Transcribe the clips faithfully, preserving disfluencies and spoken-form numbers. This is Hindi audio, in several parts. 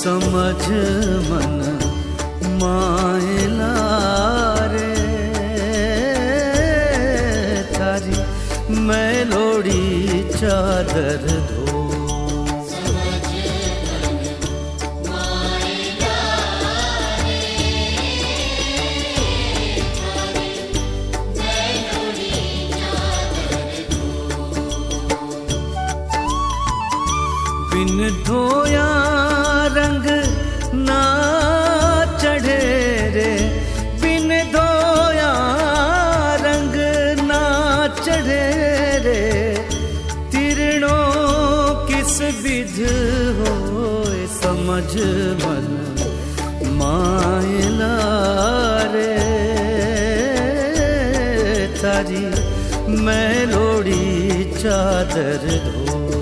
समझ मन मायला रे थारी मेलोडी चादर धो बिन धोया रंग ना चढ़े रे, बिन धोया रंग ना चढ़े रे, तिरणों किस विध होए समझ मन मायला रे थारी मेलोडी चादर धो।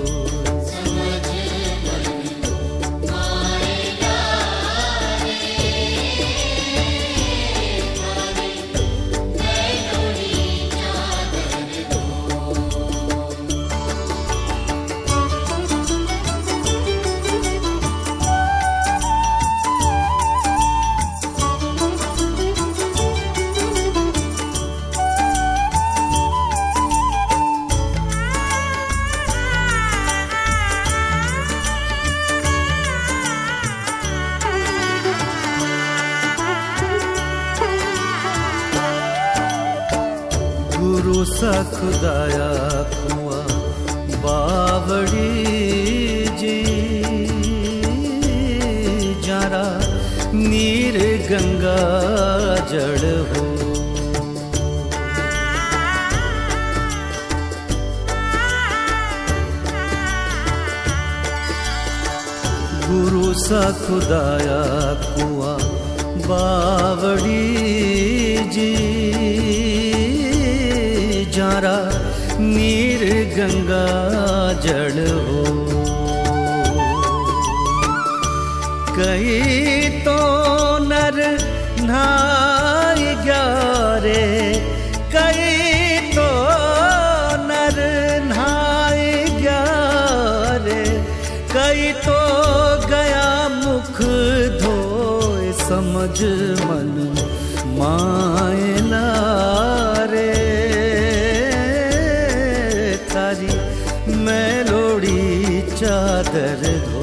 गुरु सा खुदाया कुआ बावड़ी जी जारा नीर गंगा जड़ हो। गुरु सा खुदाया कुआ बावड़ी जी जारा नीर गंगा जड़ हो। कई तो नर नहाय ग्यारे, कई तो नर नहाय ग्यारे, कई तो गया मुख धोए समझ मन मायला रे थारी मेलोडी चादर धो।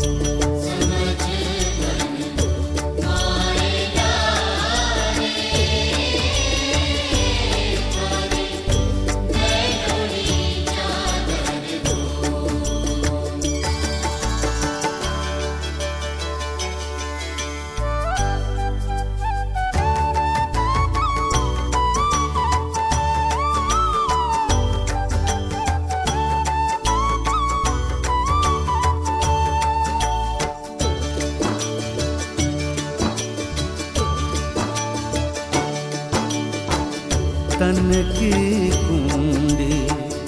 तन की कुंडी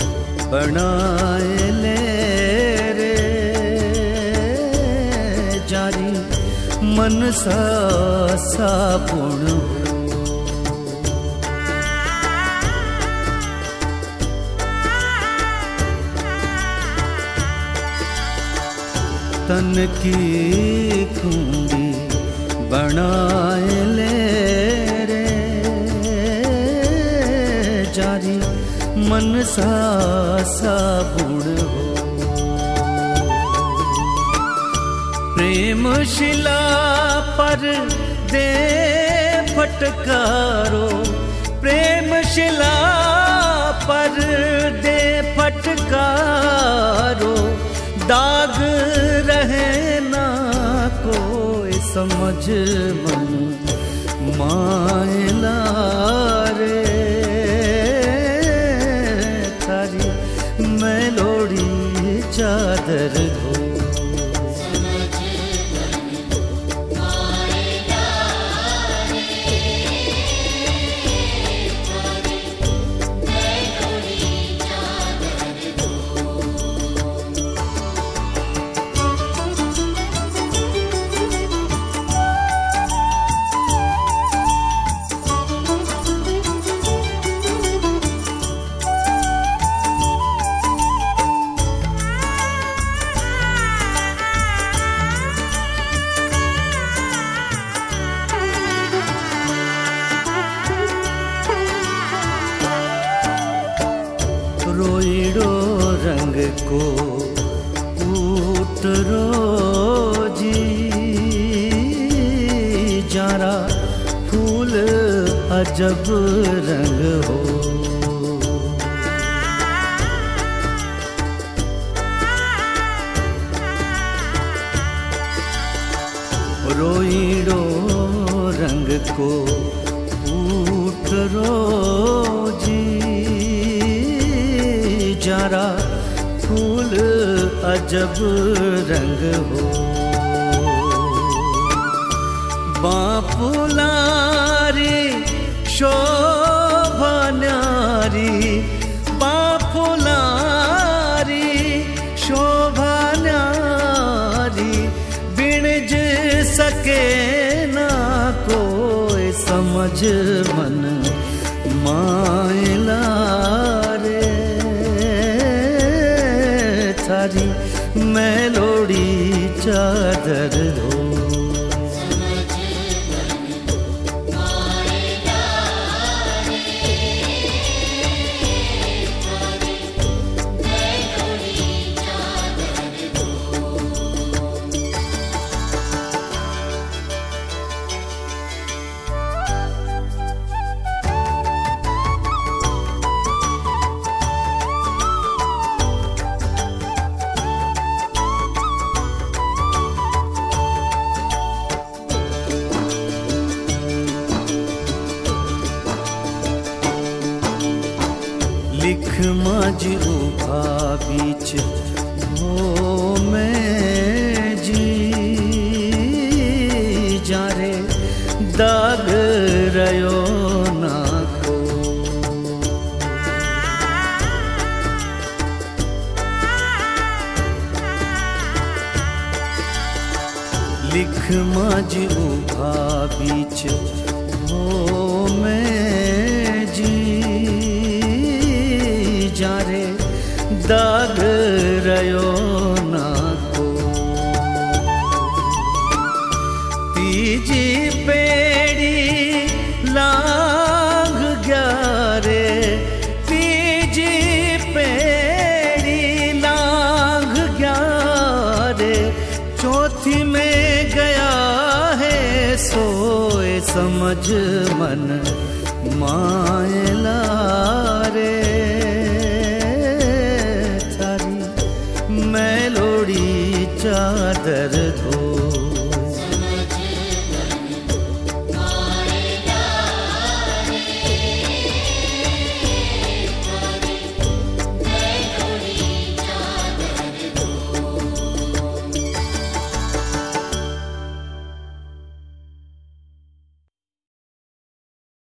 बनाए ले रे जारी मन सा सापुण हो। तन की कुंडी बनाए ले जारी मन सा साबुण हो। प्रेम शिला पर दे फटकारो, प्रेम शिला पर दे फटकारो, दाग रहे ना कोई समझ मन मायला रे मेलोडी चादर धो। को कूटरो जी, जारा फूल अजब रंग हो। रोईड़ो रंग को कूटरो जी, जारा फूल अजब रंग हो। बापुलारी शोभा न्यारी, बापुलारी शोभा न्यारी, बिणज सके ना कोई समझ मन मायला रे। थारी मेलोड़ी चादर हो, लिख माज उभा बीच हो में जी, जारे दाग रयो ना को। लिख माज उभा बीच हो में जी, जारे दाग रयो ना को। तीजी पेड़ी लांग ग्यारे, तीजी पेड़ी लांग ग्यारे, चौथी में गया है सोए समझ मन मायला रे। मेलोड़ी चादर धो,